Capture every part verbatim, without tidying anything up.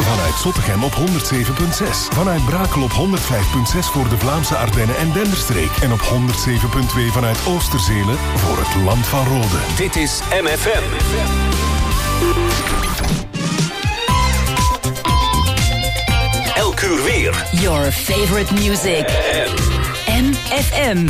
Vanuit Zottegem op honderd zeven komma zes. Vanuit Brakel op honderd vijf komma zes voor de Vlaamse Ardennen en Denderstreek. En op honderd zeven komma twee vanuit Oosterzele voor het Land van Rode. Dit is M F M. Elk uur weer. Your favorite music. M F M.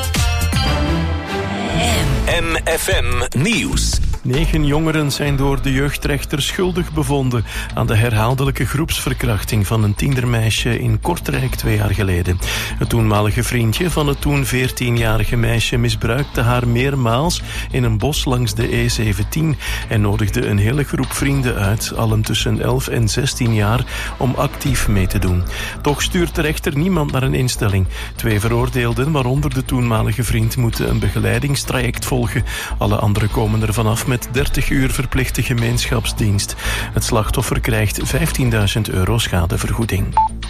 M F M Nieuws. Negen jongeren zijn door de jeugdrechter schuldig bevonden aan de herhaaldelijke groepsverkrachting van een tienermeisje in Kortrijk twee jaar geleden. Het toenmalige vriendje van het toen veertienjarige meisje misbruikte haar meermaals in een bos langs de E zeventien en nodigde een hele groep vrienden uit, allen tussen elf en zestien jaar, om actief mee te doen. Toch stuurt de rechter niemand naar een instelling. Twee veroordeelden, waaronder de toenmalige vriend, moeten een begeleidingstraject volgen. Alle anderen komen er vanaf met met dertig uur verplichte gemeenschapsdienst. Het slachtoffer krijgt vijftienduizend euro schadevergoeding.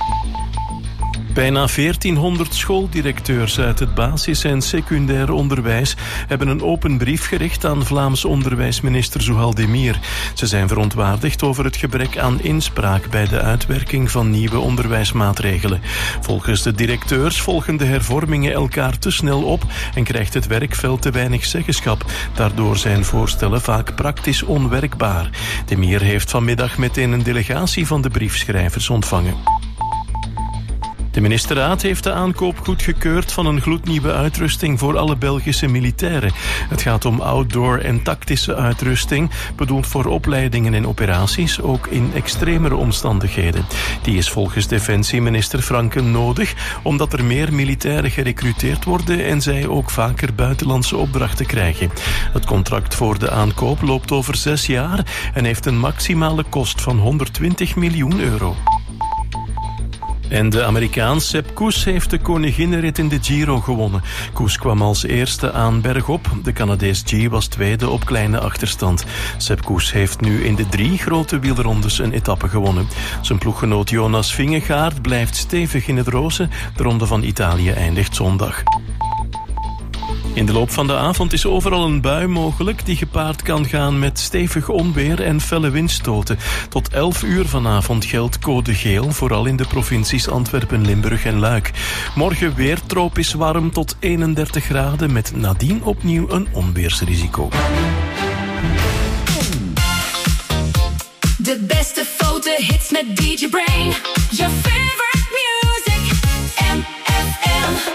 Bijna veertienhonderd schooldirecteurs uit het basis- en secundair onderwijs hebben een open brief gericht aan Vlaams onderwijsminister Zuhal Demir. Ze zijn verontwaardigd over het gebrek aan inspraak bij de uitwerking van nieuwe onderwijsmaatregelen. Volgens de directeurs volgen de hervormingen elkaar te snel op en krijgt het werkveld te weinig zeggenschap. Daardoor zijn voorstellen vaak praktisch onwerkbaar. Demir heeft vanmiddag meteen een delegatie van de briefschrijvers ontvangen. De ministerraad heeft de aankoop goedgekeurd van een gloednieuwe uitrusting voor alle Belgische militairen. Het gaat om outdoor en tactische uitrusting, bedoeld voor opleidingen en operaties, ook in extremere omstandigheden. Die is volgens defensieminister Franken nodig, omdat er meer militairen gerecruiteerd worden en zij ook vaker buitenlandse opdrachten krijgen. Het contract voor de aankoop loopt over zes jaar en heeft een maximale kost van honderdtwintig miljoen euro. En de Amerikaan Sepp Kuss heeft de koninginnenrit in de Giro gewonnen. Kuss kwam als eerste aan bergop. De Canadees G was tweede op kleine achterstand. Sepp Kuss heeft nu in de drie grote wielrondes een etappe gewonnen. Zijn ploeggenoot Jonas Vingegaard blijft stevig in het roze. De Ronde van Italië eindigt zondag. In de loop van de avond is overal een bui mogelijk die gepaard kan gaan met stevig onweer en felle windstoten. Tot elf uur vanavond geldt code geel, vooral in de provincies Antwerpen, Limburg en Luik. Morgen weer tropisch warm tot eenendertig graden met nadien opnieuw een onweersrisico. De beste fotohits met D J Brain. Your favorite music. M F M.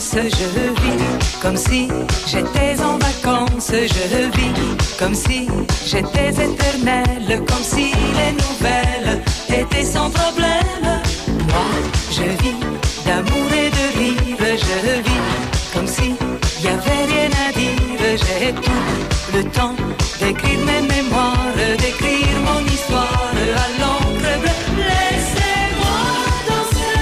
danse, je vis comme si j'étais en vacances, je vis comme si j'étais éternelle, comme si les nouvelles étaient sans problème. Moi, je vis d'amour et de rire, je vis comme si y avait rien à dire. J'ai tout le temps d'écrire mes mémoires, d'écrire mon histoire à l'encre bleue. Laissez-moi danser,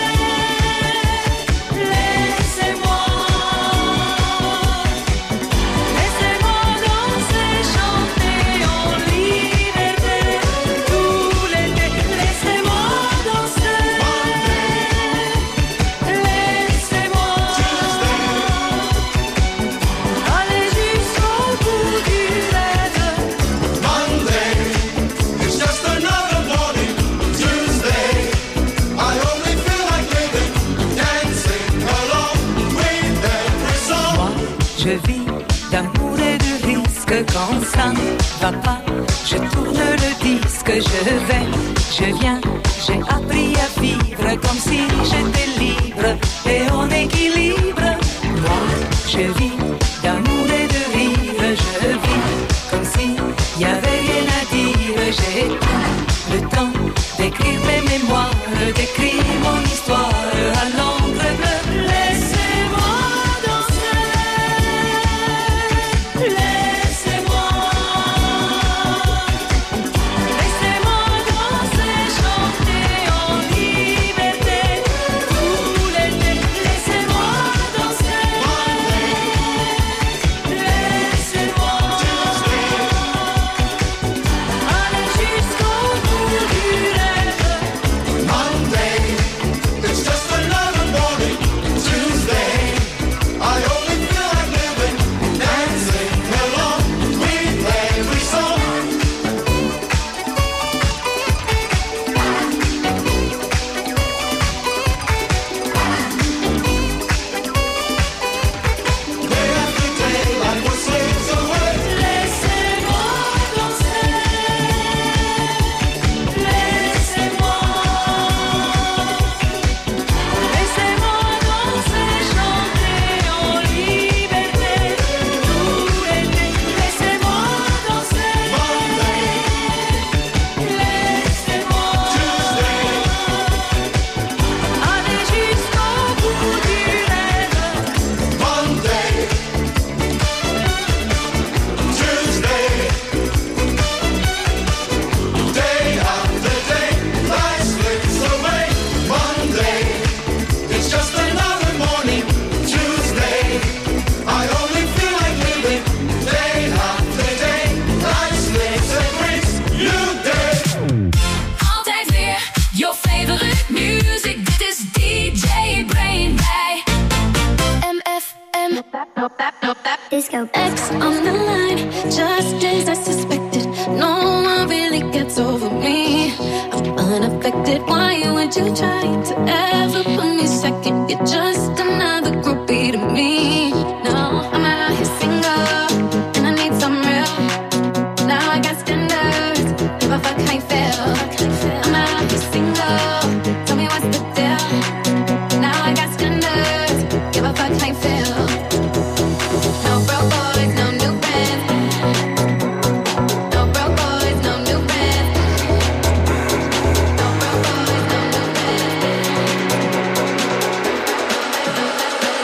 laissez-moi, laissez-moi danser, chanter en liberté tout l'été. Laissez-moi danser, laissez-moi aller jusqu'au bout du rêve. Monday, it's just another morning. Tuesday, I only feel like living, dancing along with every song. Moi, je vis d'amour et de risque. Quand ça ne va pas, je tourne le disque. Je vais, je viens, j'ai appris à vivre comme si j'étais libre et en équilibre. Moi, je vis d'amour et de rire. Je vis comme si y avait rien à dire. J'ai tout le temps d'écrire mes mémoires, d'écrire mon histoire à l'encre bleue. Laissez-moi danser, laissez-moi, laissez-moi danser, chanter en liberté tout l'été. Laissez-moi danser, laissez-moi aller jusqu'au bout du rêve. Monday, it's just another morning. Tuesday, I only feel like living, dancing along with every song. Day after day, life was slips away. Laissez-moi danser, laissez-moi, laissez-moi danser, chanter en liberté tout l'été. Laissez-moi danser, laissez-moi aller jusqu'au bout du rêve. Monday, Tuesday, day after day, life slips away. Monday, it's just another morning. Tuesday, I only feel like living. Day after day, life slips and brings new day. Altijd weer your favorite music. Dit is D J Brain bij M F M. Disco. X on the line, just as I suspected. No one really gets over me. I'm unaffected. Why would you try to ever put me second? You're just another groupie to me. No, I'm out here single, and I need some real. Now I got standards. Give a fuck how you feel. I'm out here single. Tell me what's the deal. Now I got standards. Give a fuck how you feel. No broke boys, no new friends. No broke boys, no new friends. No broke boys, no new friends.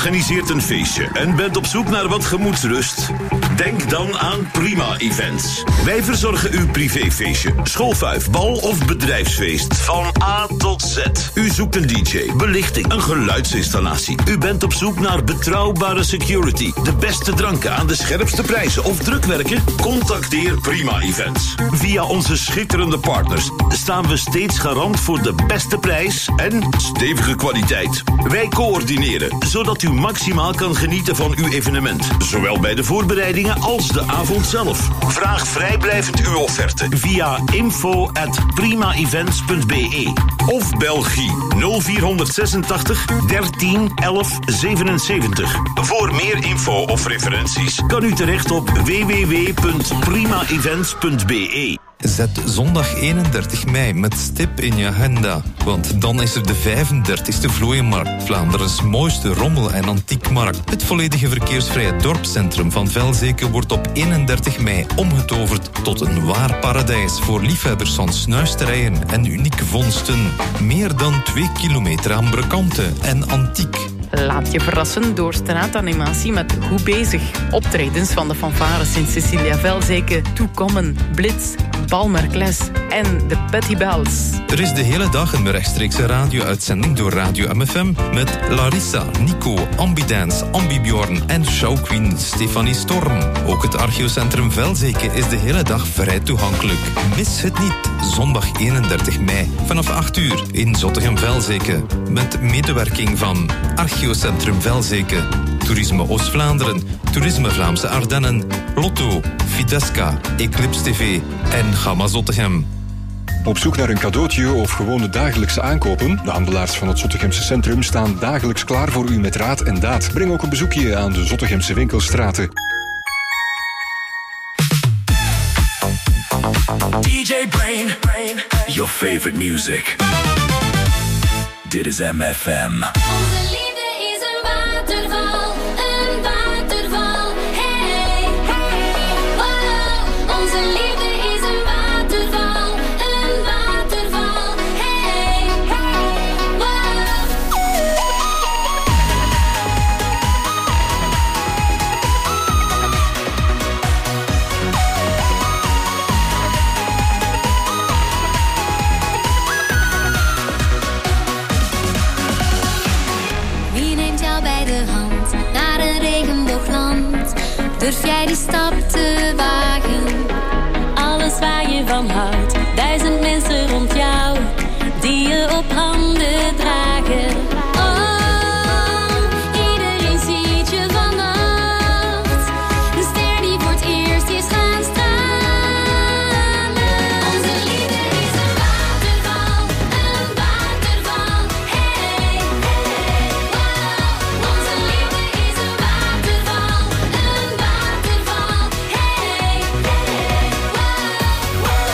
organiseert een feestje en bent op zoek naar wat gemoedsrust? Denk dan aan Prima Events. Wij verzorgen uw privéfeestje, schoolfuif, bal of bedrijfsfeest. Van A tot Z. U zoekt een D J, belichting, een geluidsinstallatie. U bent op zoek naar betrouwbare security, de beste dranken aan de scherpste prijzen of drukwerken? Contacteer Prima Events. Via onze schitterende partners staan we steeds garant voor de beste prijs en stevige kwaliteit. Wij coördineren, zodat u maximaal kan genieten van uw evenement. Zowel bij de voorbereidingen als de avond zelf. Vraag vrijblijvend uw offerte via info at primaevents punt b e of Belgie nul vier zesentachtig dertien elf zevenenzeventig. Voor meer info of referenties kan u terecht op w w w punt primaevents punt b e. Zet zondag eenendertig mei met stip in je agenda. Want dan is er de vijfendertigste Vlooienmarkt, Vlaanderens mooiste rommel- en antiekmarkt. Het volledige verkeersvrije dorpscentrum van Velzeke wordt op eenendertig mei omgetoverd tot een waar paradijs voor liefhebbers van snuisterijen en unieke vondsten. Meer dan twee kilometer aan brekante en antiek. Laat je verrassen door straatanimatie met Goed Bezig. Optredens van de fanfares in Cecilia Velzeke, Toekommen, Blitz, Balmerkles en de Petty Bells. Er is de hele dag een rechtstreekse radio-uitzending door Radio M F M met Larissa, Nico, Ambidance, Ambibjorn en showqueen Stefanie Storm. Ook het archeocentrum Velzeke is de hele dag vrij toegankelijk. Mis het niet, zondag eenendertig mei vanaf acht uur in Zottegem-Velzeke met medewerking van Archeocentrum Velzeke, Toerisme Oost-Vlaanderen, Toerisme Vlaamse Ardennen, Lotto, Fidesca, Eclipse T V en Gamma Zottegem. Op zoek naar een cadeautje of gewone dagelijkse aankopen? De handelaars van het Zottegemse centrum staan dagelijks klaar voor u met raad en daad. Breng ook een bezoekje aan de Zottegemse winkelstraten. D J Brain, Brain, your favorite music. Dit is M F M. Onze liefde is een waterval, een waterval. Hey, wow. Onze liefde is een waterval, een waterval. Hey, durf jij die stap te wagen? Alles waar je van houdt, duizend mensen rond jou, die je op handen dragen. Oh, iedereen ziet je vannacht, een ster die voor het eerst is gaan stralen. Onze liefde is een waterval, een waterval. Hey, hey, wow. Onze liefde is een waterval, een waterval. Hey, hey, wow, wow.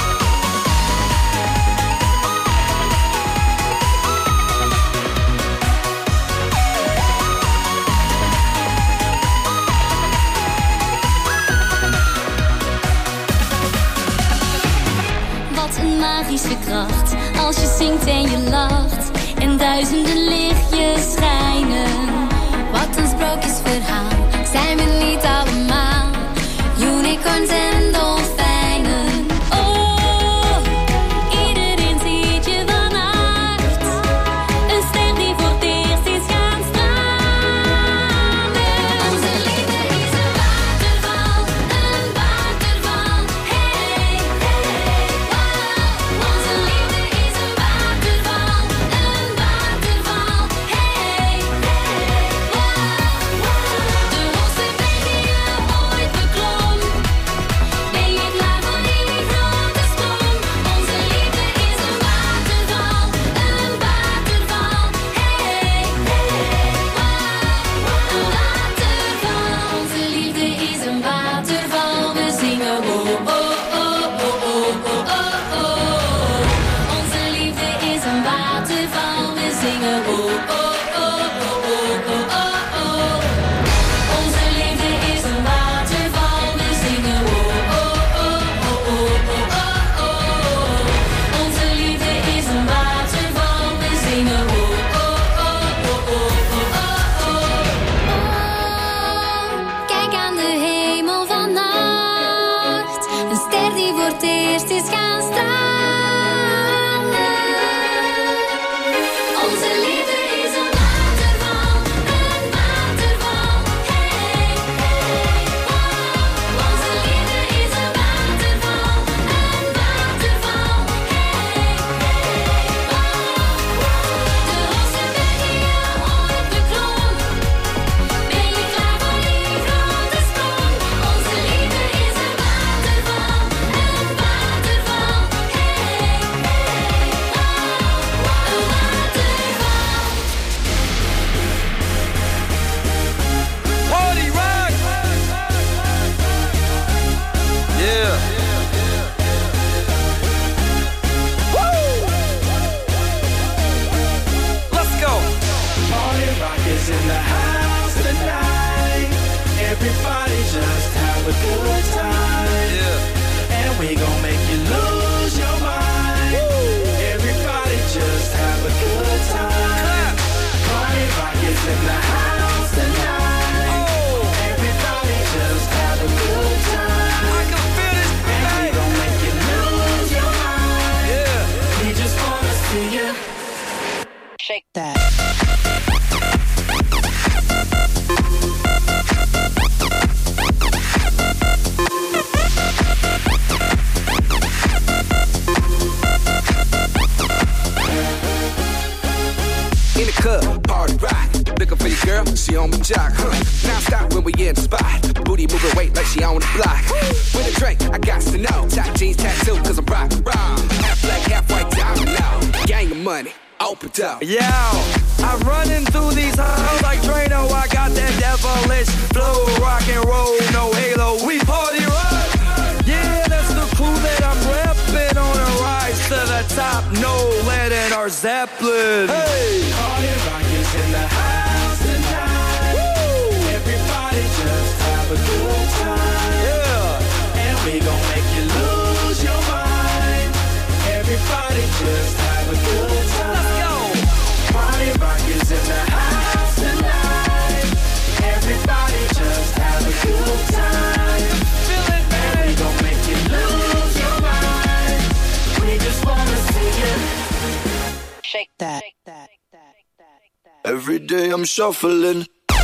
Wat een magische kracht, als je zingt en je lacht en duizenden lichtjes schijnen. Wat een sprookjesverhaal, zijn we niet allemaal unicorns en dolfijnen? Oh, iedereen ziet je vannacht, een ster die voor het eerst is gaan stralen. Onze liefde is een waterval, een waterval. Hey, hey, wow. Onze liefde is een waterval, een waterval. Hey, hey, wow, wow. De hoogste berg die je ooit beklom, die voor het eerst is gaan stralen. Onze liefde is een waterval, een waterval. Hey, hey, wow. Onze liefde is een waterval, een waterval. Hey, hey, wow. De hoogste berg die je ooit beklom. Ben je klaar voor die grote sprong? Onze liefde is een waterval, een waterval. Hey, hey, wow. Een waterval. Party rock! Yeah. Woo! Let's go. Party rock is in the house tonight. Everybody just have a good time. Yeah. And we gon' make you lose your mind. Everybody just have a good time. Party rock is in the house tonight. Oh, Everybody just have a good time. I can feel this And we tonight. gon' make you lose your mind. Yeah. We just wanna see you. Shake that. In the club, party rock. Looking for your girl, she on my jock. Huh. Now stop when we in the spot. Booty moving weight like she on the block. With a drink, I got to know. Top jeans tattoo, cause I'm rock, rock. Half black, half white diamond now. Gang of money, open up. Yo, I'm running through these halls like Drano. I got that devilish flow, rock and roll, no halo. We party rock. Yeah, that's the crew that I'm repping on a rise to the top. No lead in our Zeppelin. Hey, Party rock is in the house tonight. Everybody just have a good time. yeah. And we gon' make you lose your mind. Everybody just have a good time. Let's go. Party rock is in the house tonight. Everybody just have a good time. Feel it, And we man. gon' make you lose your mind. We just wanna see you. Shake that. Every day I'm shuffling.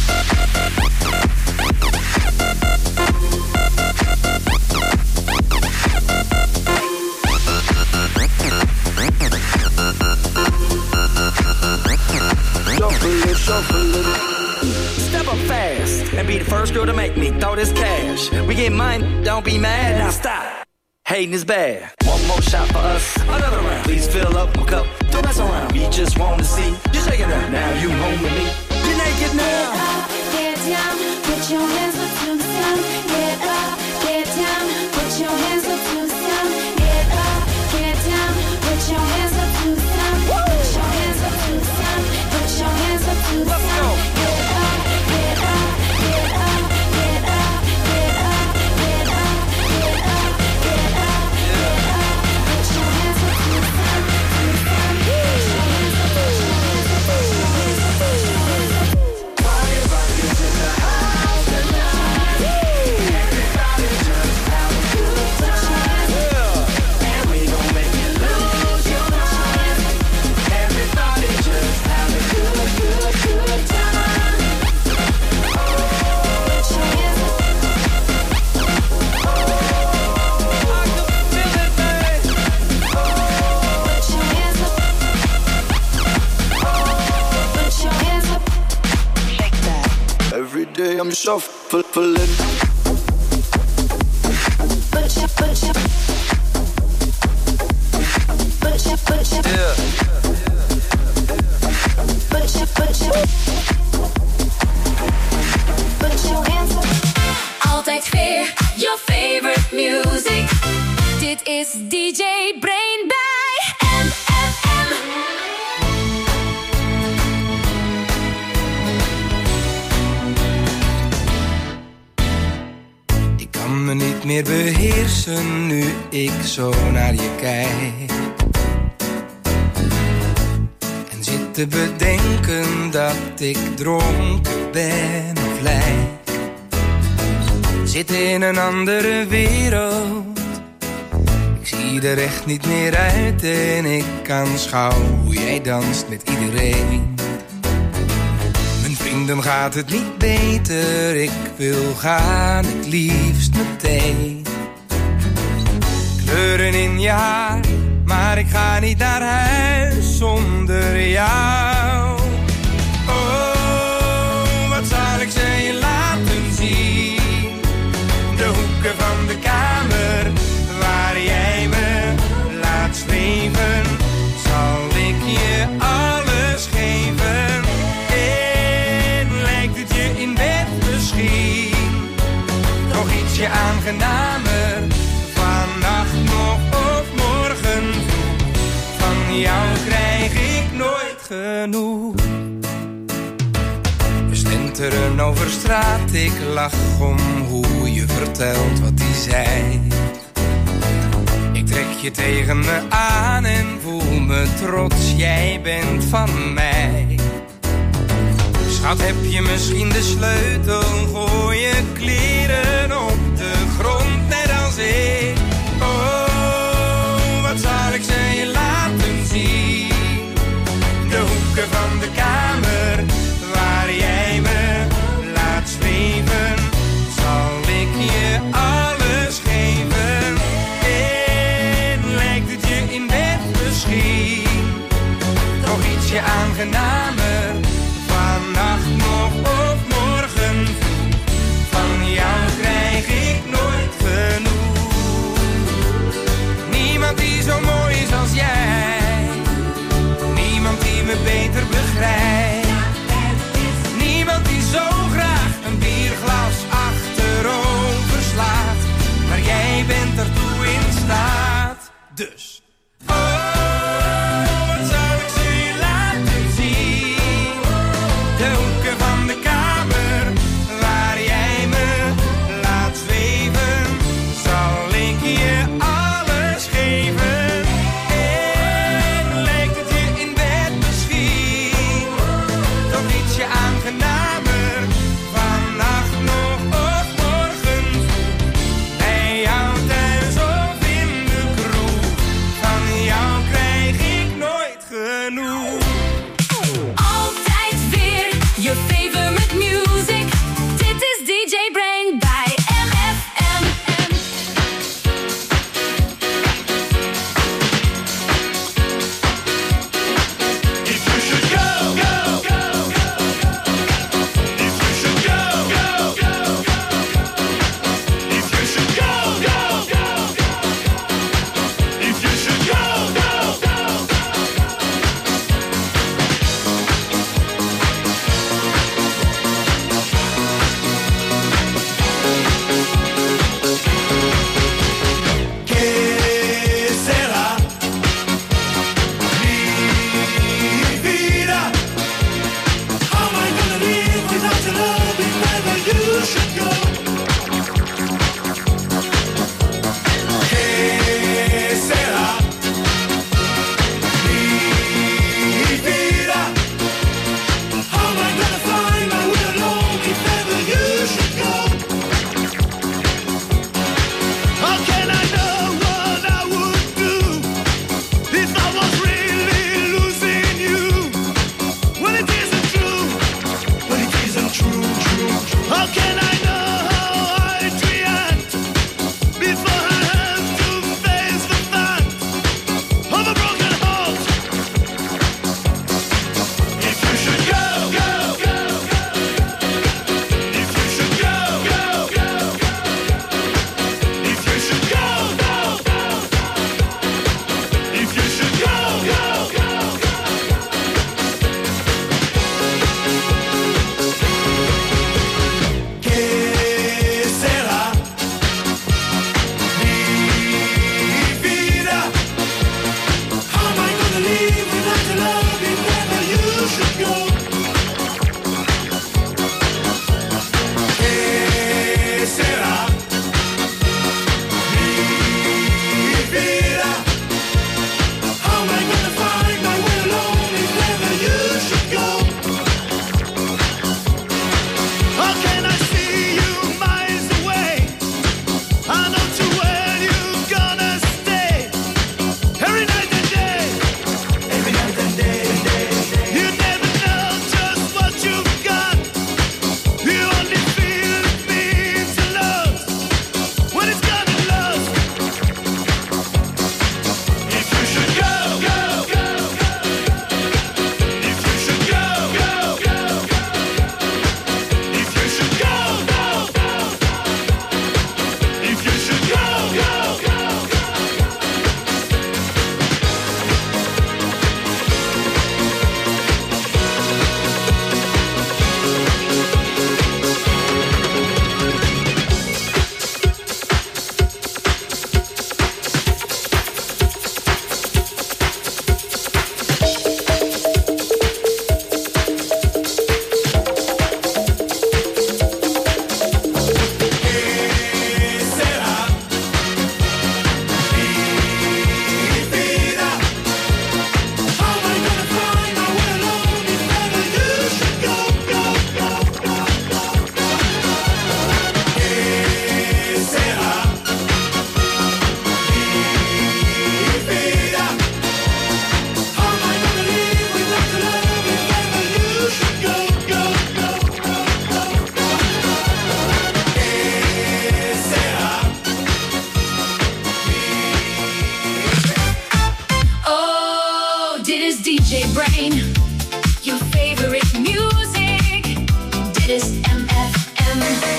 Shuffling, shuffling. Step up fast and be the first girl to make me throw this cash. We get mine, don't be mad. Now stop. Hating is bad. One more shot for us. Another round. Please fill up my cup. Don't mess around. We just want to see you shaking up. Now you home with me. You're naked now. Get down, put your hands up to the sun. Get up, get down, put your hands up to the sun. Get up, get down, put your hands up to the sun. Put your hands up to the sun. Put your hands up to the Let's sun. go. Get up, get up, get up, get up, get up, get up, get up, get up, get up. Put your hands up to the sun, to the sun. Put your hands up, put your hands up, put your hands up, put your hands up. Party rock is in the house tonight. Everybody just have a good time. And we gon' make you lose your mind. Everybody just have a good, good, good time. Put your hands up. I can feel it, man. Put your hands up. Put your hands up. Shake that. Every day I'm shuffling. Put your, put your. Put your, put your. Yeah. Put your, put your. Put your hands up. Altijd weer your favorite music. Dit is D J Brain bij M F M. Ik kan me niet meer beheersen nu ik zo naar je kijk. En zit te bedenken dat ik dronken ben of lijk. Zit in een andere wereld zie er echt niet meer uit en ik aanschouw hoe jij danst met iedereen. Mijn vrienden gaat het niet beter, ik wil gaan het liefst meteen. Kleuren in je haar, maar ik ga niet naar huis zonder jou. Oh, wat zal ik ze je laten zien? De hoeken van de kamer waar jij me laat zweven, zal ik je alles geven. En lijkt het je in bed misschien toch ietsje aangenamer? Vannacht nog of morgen vroeg, van jou krijg ik nooit genoeg. We slenteren over straat, ik lach om hoe je vertelt wat hij zei. Ik trek je tegen me aan en voel me trots, jij bent van mij. Schat, heb je misschien de sleutel, gooi je kleren op de grond net als ik. Oh, wat zal ik ze je laten zien? De hoeken van de kamer waar jij me laat zweven, zal ik je alles geven. En lijkt het je in bed misschien toch ietsje aangenamer? Vannacht nog of morgen vroeg, van jou krijg ik nooit genoeg. Niemand die zo mooi is als jij, niemand die me beter begrijpt. Niemand die zo graag een bierglas achterover slaat, maar jij bent ertoe in staat. Dus D J Brain, your favorite music. Dit is M F M.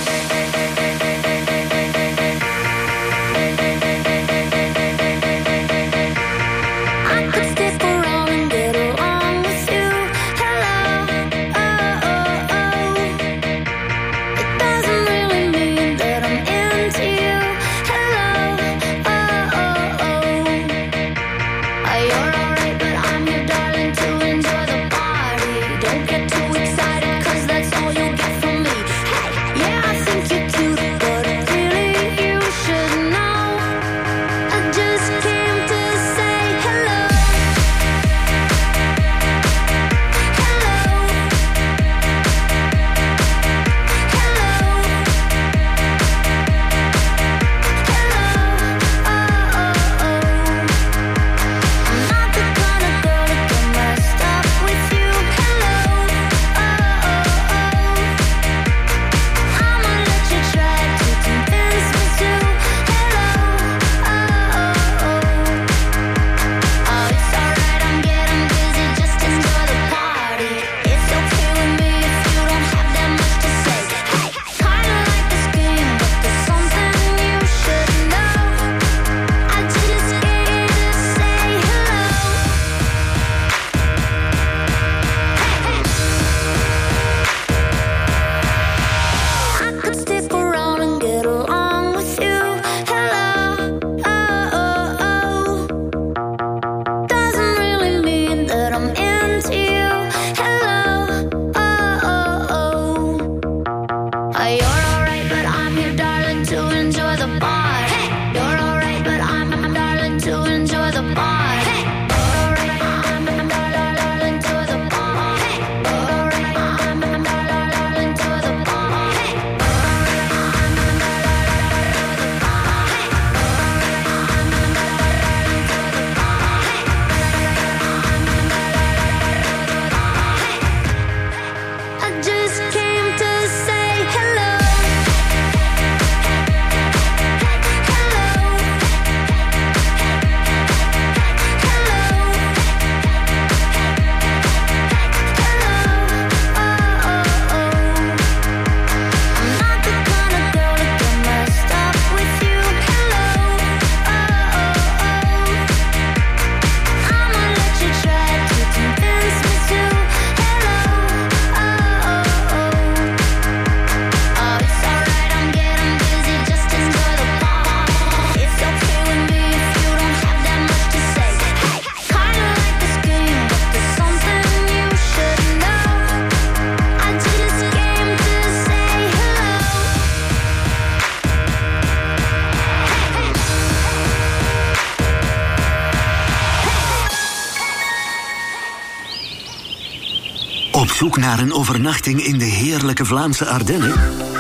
Op zoek naar een overnachting in de heerlijke Vlaamse Ardennen?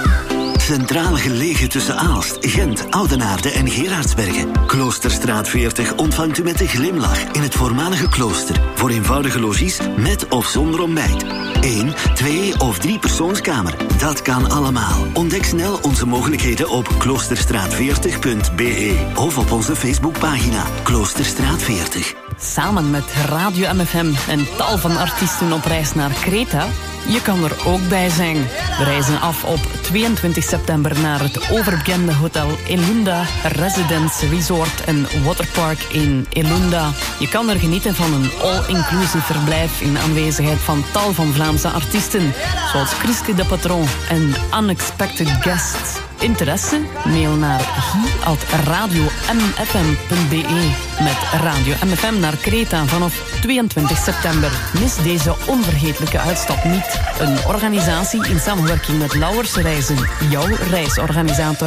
Centraal gelegen tussen Aalst, Gent, Oudenaarde en Gerardsbergen. Kloosterstraat veertig ontvangt u met een glimlach in het voormalige klooster. Voor eenvoudige logies met of zonder ontbijt. Eén, twee of drie persoonskamer. Dat kan allemaal. Ontdek snel onze mogelijkheden op kloosterstraat veertig punt b e of op onze Facebookpagina Kloosterstraat veertig. Samen met Radio M F M en tal van artiesten op reis naar Kreta. Je kan er ook bij zijn. We reizen af op tweeëntwintig september naar het overbekende hotel Elunda Residence Resort en Waterpark in Elunda. Je kan er genieten van een all-inclusive verblijf in aanwezigheid van tal van Vlaamse artiesten, zoals Chriske de Patron en Unexpected Guests. Interesse? Mail naar guy at radio m f m punt b e met Radio M F M naar Kreta vanaf tweeëntwintig september. Mis deze onvergetelijke uitstap niet. Een organisatie in samenwerking met Lauwers Reizen, jouw reisorganisator.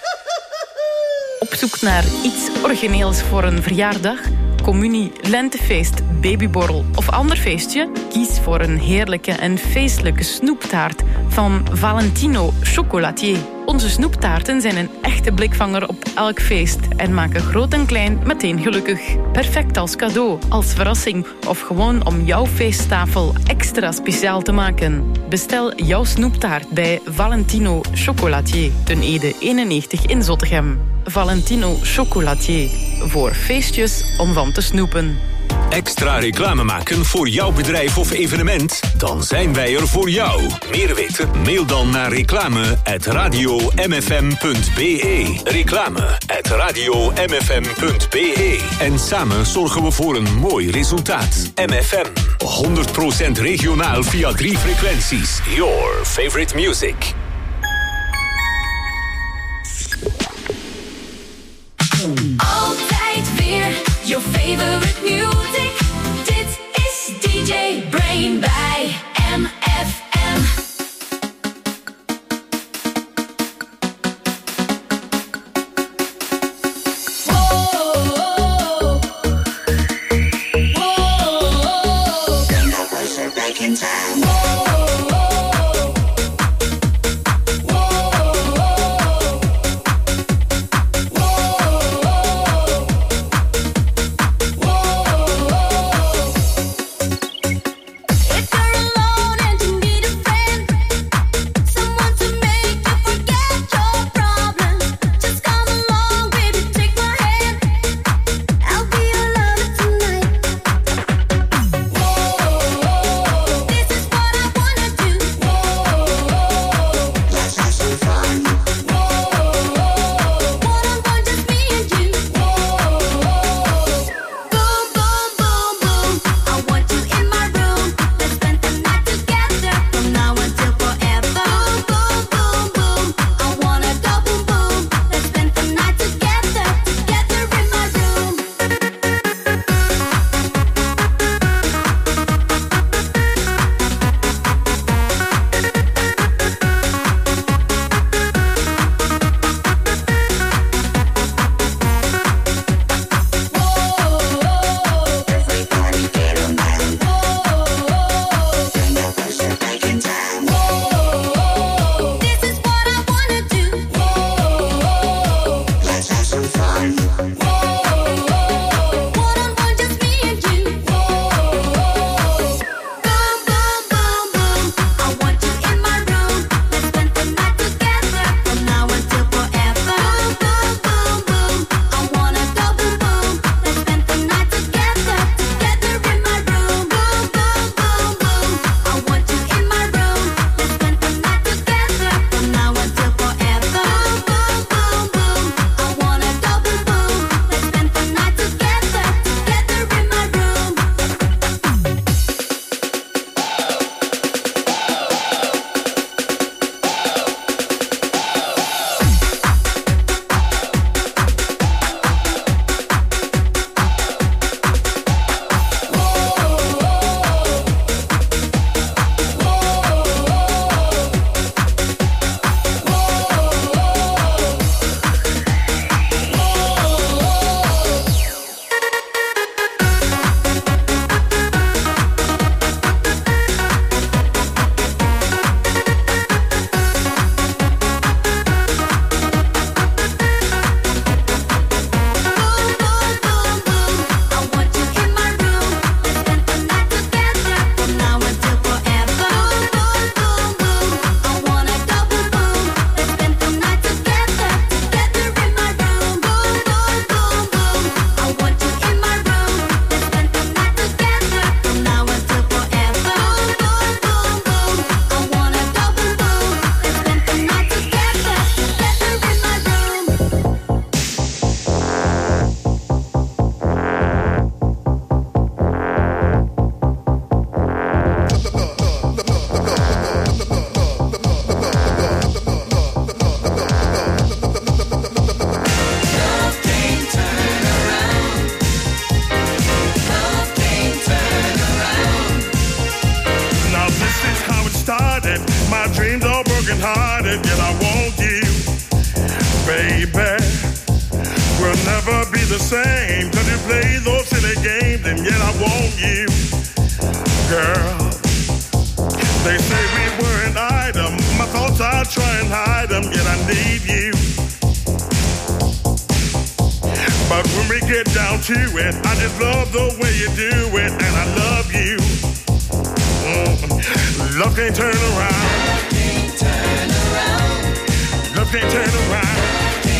Op zoek naar iets origineels voor een verjaardag? Communie, lentefeest, babyborrel of ander feestje? Kies voor een heerlijke en feestelijke snoeptaart van Valentino Chocolatier. Onze snoeptaarten zijn een echte blikvanger op elk feest en maken groot en klein meteen gelukkig. Perfect als cadeau, als verrassing of gewoon om jouw feesttafel extra speciaal te maken. Bestel jouw snoeptaart bij Valentino Chocolatier, ten Ede eenennegentig in Zottegem. Valentino Chocolatier, voor feestjes om van te snoepen. Extra reclame maken voor jouw bedrijf of evenement? Dan zijn wij er voor jou. Meer weten? Mail dan naar reclame at radio m f m punt b e. Reclame at radio m f m punt b e. En samen zorgen we voor een mooi resultaat. M F M, honderd procent regionaal via drie frequenties. Your favorite music. Altijd weer your favorite music. Dit is D J Brain bij M F M.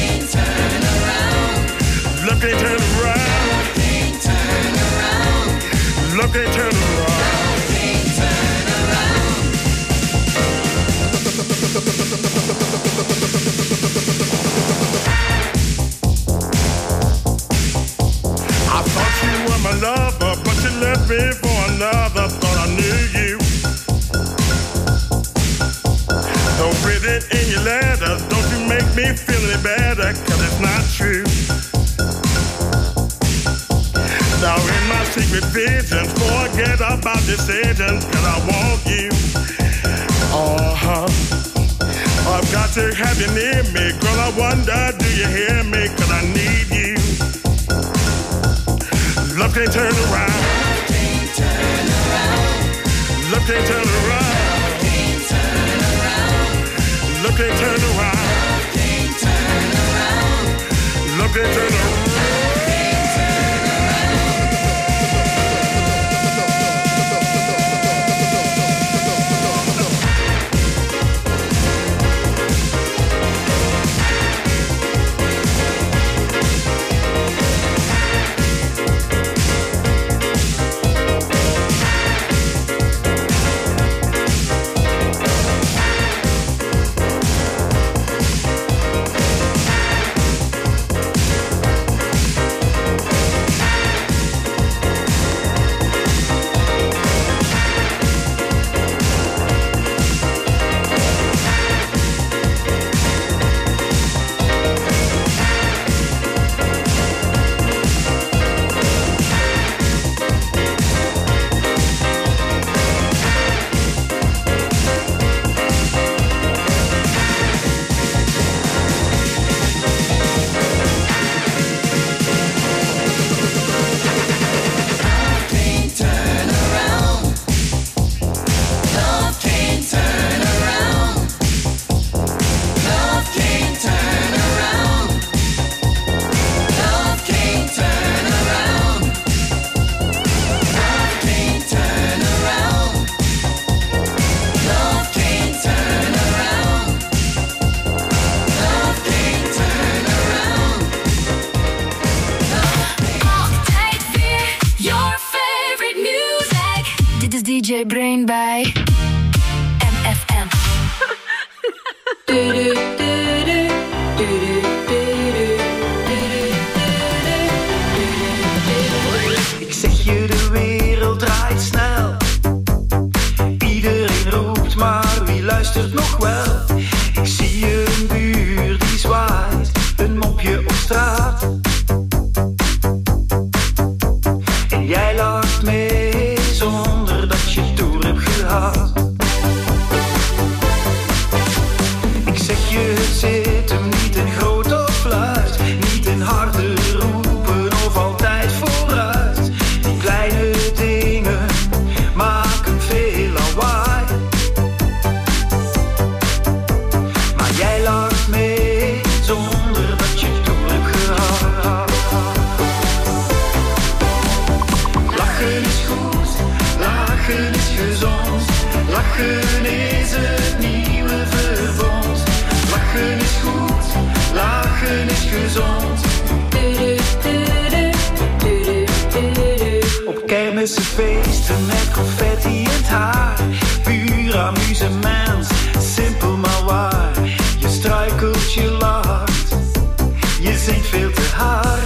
Love can't turn around. Love can't turn around. Love can't turn around. I thought you were my lover, but you left me for another. Thought I knew you. Don't read it in your letters. Don't you make me feel any better, cause it's not true. Now in my secret visions, forget about decisions, cause I want you. Uh-huh. I've got to have you near me. Girl, I wonder, do you hear me? Cause I need you. Love can't turn around. Love can't turn around. Love can't turn around. Love can't turn around. Love can't turn around. Love can't turn around. Love can't turn around. D J Brain bij M F M. Ik zeg je, de wereld draait snel. Iedereen roept, maar wie luistert nog wel? Ik zie een buur die zwaait, een mopje op straat. En jij lacht mee zonder dat je het door hebt gehad. Ik zeg je, het zit hem niet in groot of luid, niet in harde roepen of altijd vooruit. Die kleine dingen maken veel lawaai. Maar jij lacht mee zonder dat je het door hebt gehad. Lachen is goed, lachen is gezond. Lachen is het nieuwe verbond. Lachen is goed, lachen is gezond. Op kermissen, feesten met confetti in het haar. Puur amusement, simpel maar waar. Je struikelt, je lacht, je zingt veel te hard.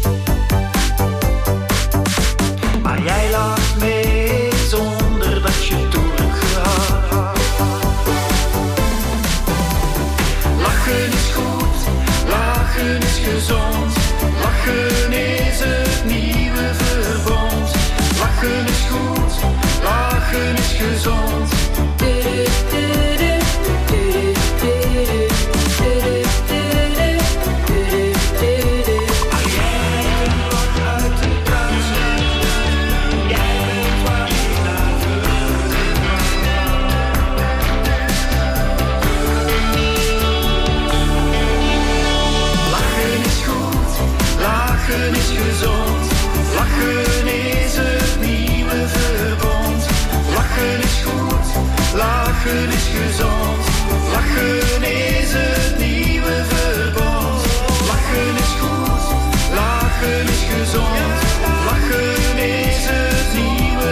Maar jij lacht mee zonder dat je het door hebt gehad. Lachen is goed, lachen is gezond. Lachen is het nieuwe verbond. Lachen is goed, lachen is gezond. Lachen is goed, lachen is gezond. Lachen is het nieuwe verbond. Lachen is goed, lachen is gezond. Lachen is het nieuwe verbond. Lachen is goed, lachen is gezond. Lachen is het nieuwe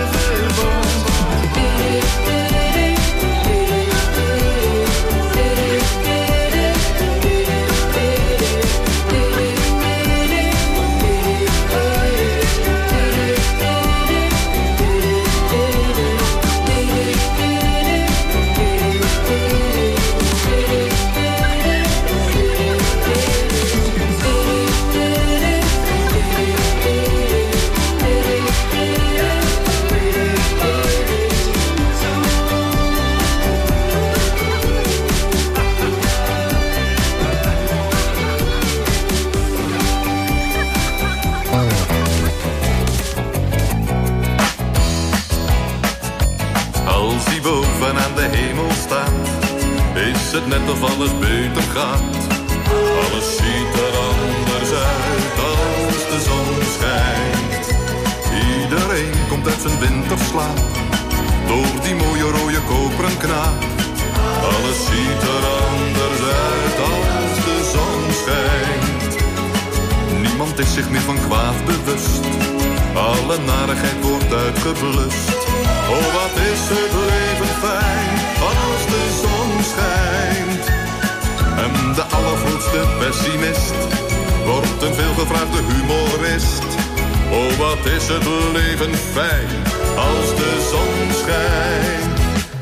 aan de hemel staat, is het net of alles beter gaat. Alles ziet er anders uit als de zon schijnt. Iedereen komt uit zijn winterslaap, door die mooie rode koperen knaap. Alles ziet er anders uit als de zon schijnt. Niemand is zich meer van kwaad bewust, alle narigheid wordt uitgeblust. Oh, wat is het leven fijn als de zon schijnt. En de allergrootste pessimist wordt een veelgevraagde humorist. Oh, wat is het leven fijn als de zon schijnt.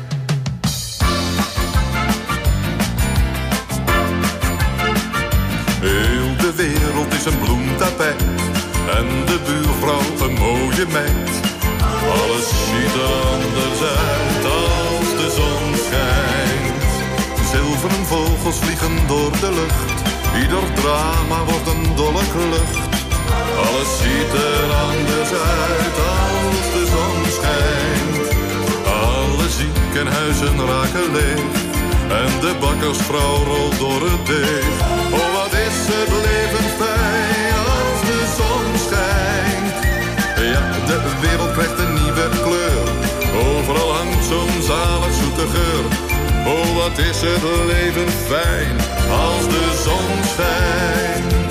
Heel de wereld is een bloemtapijt en de buurvrouw een mooie meid. Alles ziet er anders uit als de zon schijnt. Zilveren vogels vliegen door de lucht, ieder drama wordt een dolle klucht. Alles ziet er anders uit als de zon schijnt. Alle ziekenhuizen raken leeg en de bakkersvrouw rolt door het deeg. Oh, wat is het leven fijn als de zon schijnt. Ja, de wereld krijgt een nieuwe kleur, overal hangt zo'n zalig zoete geur. Oh, wat is het leven fijn als de zon schijnt.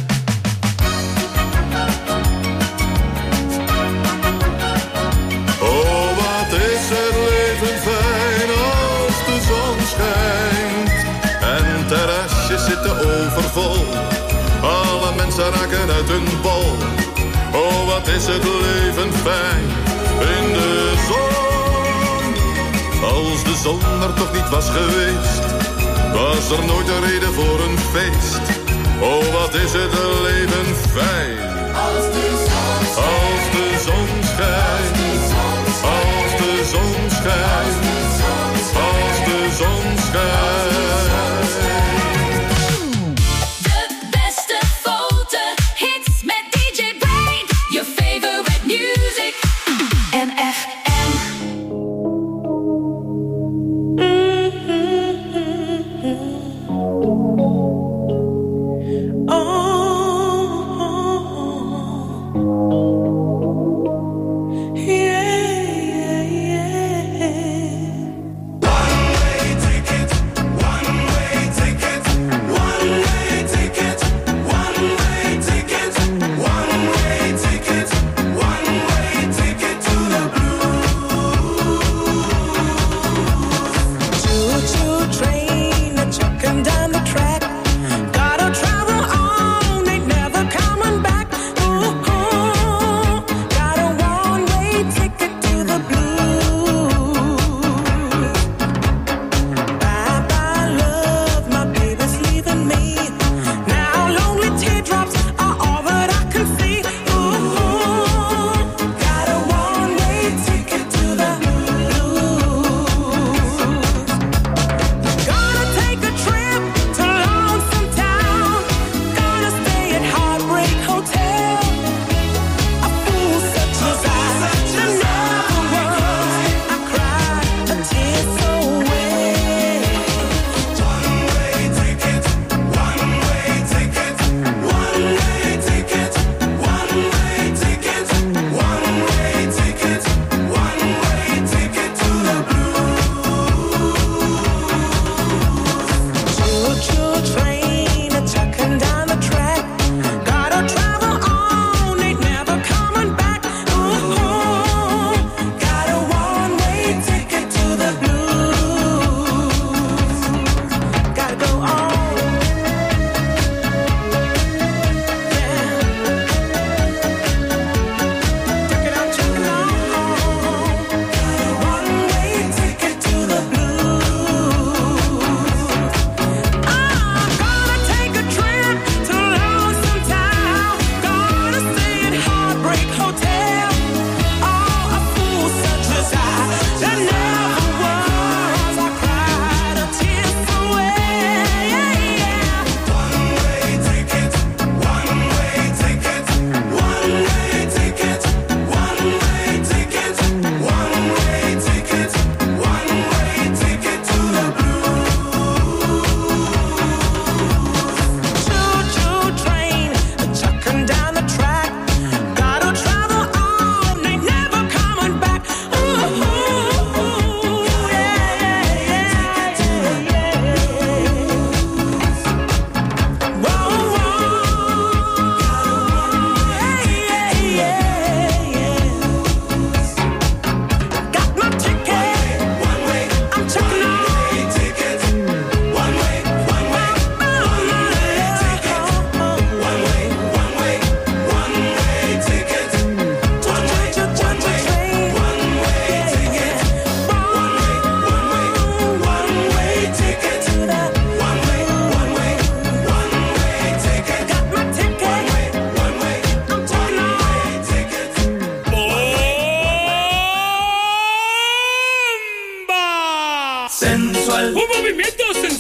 Oh, wat is het leven fijn als de zon schijnt. En terrasjes zitten overvol, alle mensen raken uit hun bol. Oh, wat is het leven fijn in de zon. Als de zon er toch niet was geweest, was er nooit een reden voor een feest. Oh, wat is het leven fijn als de zon schijnt. Als de zon schijnt. Als de zon schijnt. Als de zon schijnt. De beste fotohits met D J Brain. Your favorite music. M F M. Oh,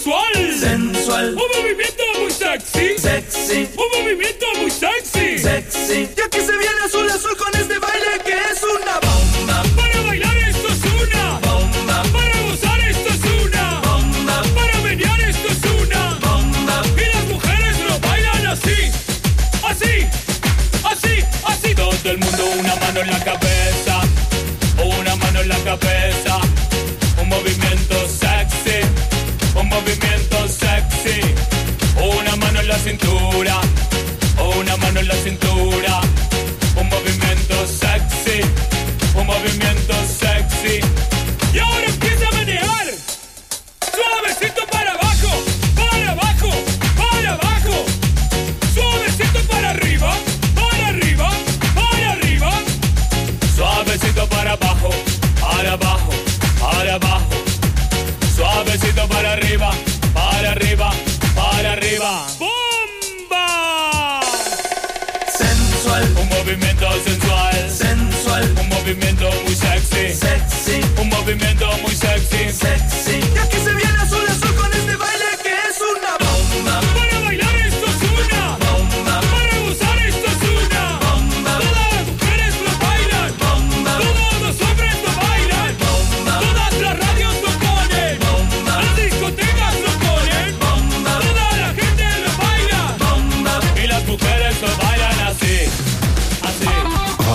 sensual, sensual, un movimiento muy sexy, sexy, un movimiento muy sexy, sexy. Y aquí se viene azul azul con este baile que es una bomba. Para bailar esto es una bomba, para gozar esto es una bomba, para menear esto es una bomba. Y las mujeres lo bailan así, así, así, así. Todo el mundo una mano en la cabeza, una mano en la cabeza. Un movimiento sexy, un movimiento sexy. Una mano en la cintura, una mano en la cintura. Un movimiento sexy, un movimiento sexy. Y ahora empieza a menear, suavecito para abajo, para abajo, para abajo. Suavecito para arriba, para arriba, para arriba. Suavecito para abajo, para abajo, para abajo. Suavecito para arriba, para arriba, para arriba. ¡Bomba! Sensual, un movimiento sensual, sensual, un movimiento muy sexy, sexy, un movimiento muy sexy, sexy.